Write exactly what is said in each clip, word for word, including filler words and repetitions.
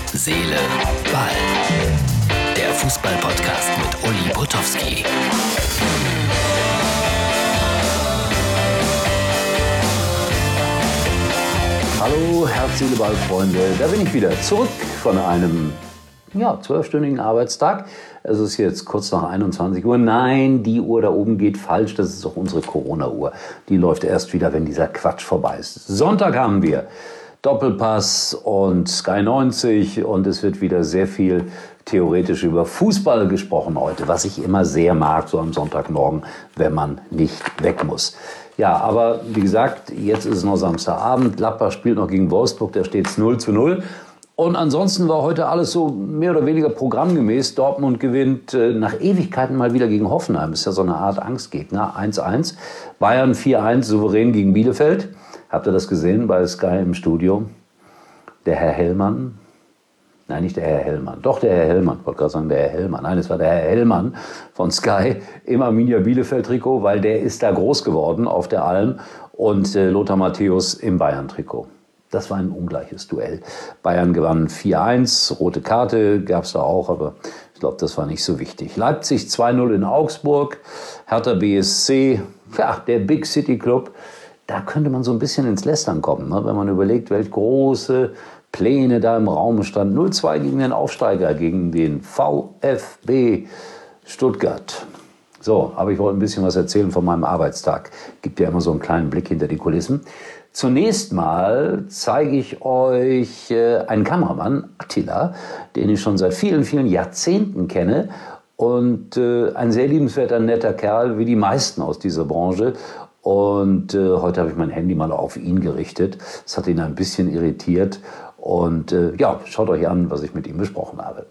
Seele, Ball. Der Fußball-Podcast mit Uli Potowski. Hallo, Herz, Seele, Ball, Freunde. Da bin ich wieder zurück von einem ja, zwölfstündigen Arbeitstag. Es ist jetzt kurz nach einundzwanzig Uhr. Nein, die Uhr da oben geht falsch. Das ist auch unsere Corona-Uhr. Die läuft erst wieder, wenn dieser Quatsch vorbei ist. Sonntag haben wir Doppelpass und Sky neunzig und es wird wieder sehr viel theoretisch über Fußball gesprochen heute, was ich immer sehr mag, so am Sonntagmorgen, wenn man nicht weg muss. Ja, aber wie gesagt, jetzt ist es noch Samstagabend. Gladbach spielt noch gegen Wolfsburg, da steht es null zu null. Und ansonsten war heute alles so mehr oder weniger programmgemäß. Dortmund gewinnt äh, nach Ewigkeiten mal wieder gegen Hoffenheim. Ist ja so eine Art Angstgegner. eins eins. Bayern vier eins souverän gegen Bielefeld. Habt ihr das gesehen bei Sky im Studio? Der Herr Hellmann. Nein, nicht der Herr Hellmann. Doch, der Herr Hellmann. Ich wollte gerade sagen, der Herr Hellmann. Nein, es war der Herr Hellmann von Sky im Arminia Bielefeld-Trikot, weil der ist da groß geworden auf der Alm. Und äh, Lothar Matthäus im Bayern-Trikot. Das war ein ungleiches Duell. Bayern gewann vier eins, rote Karte gab es da auch, aber ich glaube, das war nicht so wichtig. Leipzig zwei null in Augsburg, Hertha B S C, ja, der Big City Club. Da könnte man so ein bisschen ins Lästern kommen, ne? Wenn man überlegt, welche große Pläne da im Raum standen. null zwei gegen den Aufsteiger, gegen den VfB Stuttgart. So, aber ich wollte ein bisschen was erzählen von meinem Arbeitstag. Gibt ja immer so einen kleinen Blick hinter die Kulissen. Zunächst mal zeige ich euch äh, einen Kameramann, Attila, den ich schon seit vielen, vielen Jahrzehnten kenne. Und äh, ein sehr liebenswerter, netter Kerl, wie die meisten aus dieser Branche. Und äh, heute habe ich mein Handy mal auf ihn gerichtet. Das hat ihn ein bisschen irritiert. Und äh, ja, schaut euch an, was ich mit ihm besprochen habe.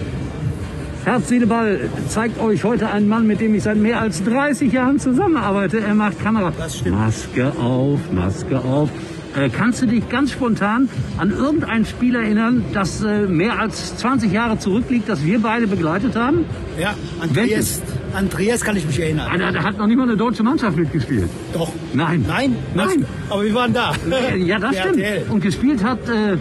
Herz, Seele, Ball zeigt euch heute einen Mann, mit dem ich seit mehr als dreißig Jahren zusammenarbeite. Er macht Kamera. Das stimmt. Maske auf, Maske auf. Äh, kannst du dich ganz spontan an irgendein Spiel erinnern, das äh, mehr als zwanzig Jahre zurückliegt, das wir beide begleitet haben? Ja, Andreas, Andreas kann ich mich erinnern. Ah, da, da hat noch niemand eine deutsche Mannschaft mitgespielt. Doch. Nein. Nein? Nein. Aber wir waren da. Ja, das Der stimmt. R T L. Und gespielt hat äh,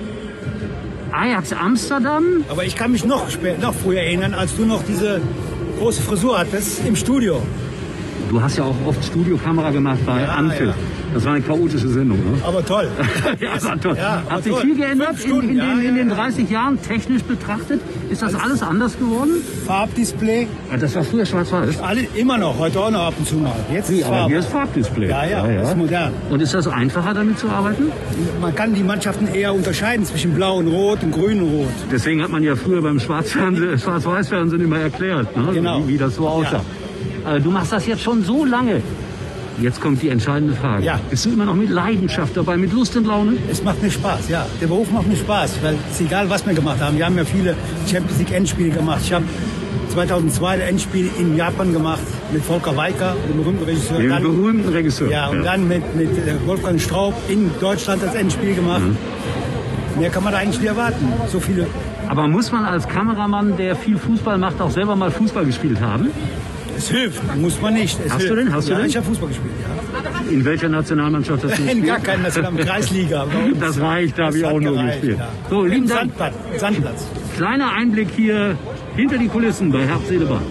Ajax Amsterdam. Aber ich kann mich noch, spät, noch früher erinnern, als du noch diese große Frisur hattest im Studio. Du hast ja auch oft Studiokamera gemacht bei Ja, Anpfiff. ja. Das war eine chaotische Sendung, ne? Aber toll. Ja, war toll. Ja, war Hat sich toll. viel geändert Fünf in, in, Stunden, den, ja, in den ja, ja. dreißig Jahren, technisch betrachtet? Ist das Alles- alles anders geworden? Farbdisplay, Ja, das war früher schwarz-weiß. alle, immer noch, heute auch noch ab und zu mal. Jetzt Wie, ist aber Farbe. hier ist Farbdisplay. Ja, ja, das ist modern. Und ist das einfacher, damit zu arbeiten? Man kann die Mannschaften eher unterscheiden zwischen blau und rot und grün und rot. Deswegen hat man ja früher beim Schwarzfernsehen, Schwarz-Weiß-Fernsehen immer erklärt, ne? Genau. wie, wie das so aussah. Äh, Du machst das jetzt schon so lange. Jetzt kommt die entscheidende Frage. Ja. Bist du immer noch mit Leidenschaft dabei, mit Lust und Laune? Es macht mir Spaß, ja. Der Beruf macht mir Spaß, weil es ist egal, was wir gemacht haben. Wir haben ja viele Champions League Endspiele gemacht. Ich habe zweitausendzwei das Endspiel in Japan gemacht mit Volker Weicker, dem berühmten Regisseur. Den Dann- berühmten Regisseur. Ja, und dann mit, mit äh, Wolfgang Straub in Deutschland das Endspiel gemacht. Mhm. Mehr kann man da eigentlich nicht erwarten. So viele. Aber muss man als Kameramann, der viel Fußball macht, auch selber mal Fußball gespielt haben? Es hilft, muss man nicht. Es Hast hilft. du denn? Hast du ja, denn? Ich habe Fußball gespielt, ja. In welcher Nationalmannschaft hast du In gespielt? gar keiner National- Kreisliga. bei uns. Das reicht, da habe Das ich hat auch nur gereicht, gespielt. ja. So, lieben Im Dank. Sandplatz. Sandplatz. Kleiner Einblick hier hinter die Kulissen bei Herz, Seele, Ball.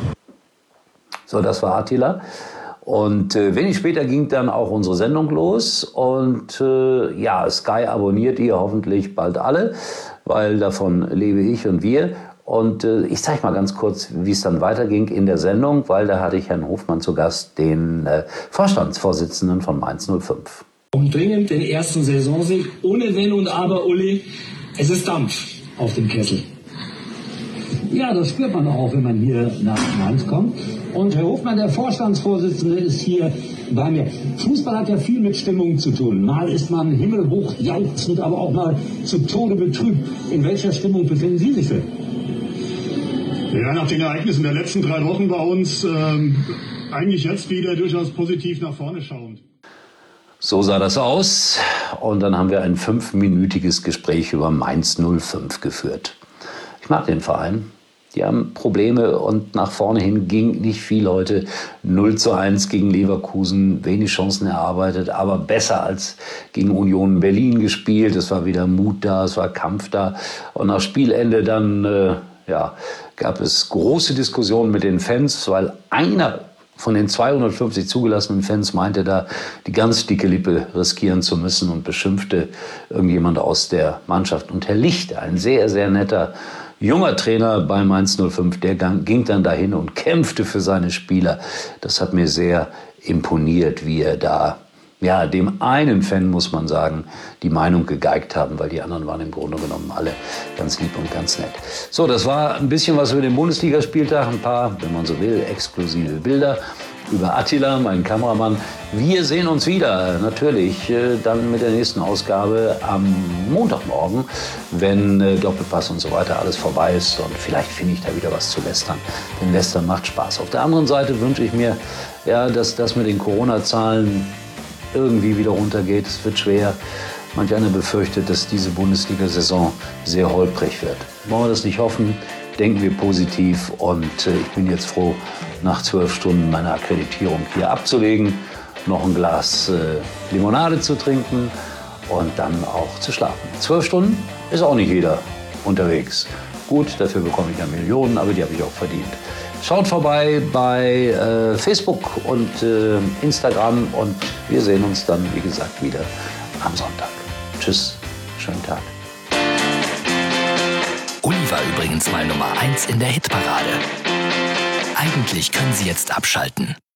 So, das war Attila. Und äh, wenig später ging dann auch unsere Sendung los. Und äh, ja, Sky abonniert ihr hoffentlich bald alle, weil davon lebe ich und wir. Und äh, ich zeige mal ganz kurz, wie es dann weiterging in der Sendung, weil da hatte ich Herrn Hofmann zu Gast, den äh, Vorstandsvorsitzenden von Mainz null fünf. Um dringend den ersten Saisonsieg, ohne Wenn und Aber, Uli. Es ist Dampf auf dem Kessel. Ja, das spürt man auch, wenn man hier nach Mainz kommt. Und Herr Hofmann, der Vorstandsvorsitzende, ist hier bei mir. Fußball hat ja viel mit Stimmung zu tun. Mal ist man himmelhoch jauchzend, aber auch mal zu Tode betrübt. In welcher Stimmung befinden Sie sich denn? Ja, nach den Ereignissen der letzten drei Wochen bei uns ähm, eigentlich jetzt wieder durchaus positiv nach vorne schauend. So sah das aus. Und dann haben wir ein fünfminütiges Gespräch über Mainz null fünf geführt. Ich mag den Verein. Die haben Probleme und nach vorne hin ging nicht viel heute. null zu eins gegen Leverkusen, wenig Chancen erarbeitet, aber besser als gegen Union Berlin gespielt. Es war wieder Mut da, es war Kampf da. Und nach Spielende dann äh, ja, gab es große Diskussionen mit den Fans, weil einer von den zweihundertfünfzig zugelassenen Fans meinte da, die ganz dicke Lippe riskieren zu müssen und beschimpfte irgendjemand aus der Mannschaft. Und Herr Licht, ein sehr, sehr netter junger Trainer bei Mainz null fünf, der ging dann dahin und kämpfte für seine Spieler. Das hat mir sehr imponiert, wie er da, ja, dem einen Fan, muss man sagen, die Meinung gegeigt haben, weil die anderen waren im Grunde genommen alle ganz lieb und ganz nett. So, das war ein bisschen was über den Bundesligaspieltag, ein paar, wenn man so will, exklusive Bilder über Attila, meinen Kameramann. Wir sehen uns wieder, natürlich, äh, dann mit der nächsten Ausgabe am Montagmorgen, wenn äh, Doppelpass und so weiter alles vorbei ist. Und vielleicht finde ich da wieder was zu lästern, denn Lästern macht Spaß. Auf der anderen Seite wünsche ich mir, ja, dass das mit den Corona-Zahlen irgendwie wieder runtergeht. Es wird schwer. Manch einer befürchtet, dass diese Bundesliga-Saison sehr holprig wird. Wollen wir das nicht hoffen? Denken wir positiv. Und äh, ich bin jetzt froh, nach zwölf Stunden meine Akkreditierung hier abzulegen, noch ein Glas äh, Limonade zu trinken und dann auch zu schlafen. Zwölf Stunden ist auch nicht jeder unterwegs. Gut, dafür bekomme ich ja Millionen, aber die habe ich auch verdient. Schaut vorbei bei äh, Facebook und äh, Instagram und wir sehen uns dann, wie gesagt, wieder am Sonntag. Tschüss, schönen Tag. Uli war übrigens mal Nummer eins in der Hitparade. Eigentlich können Sie jetzt abschalten.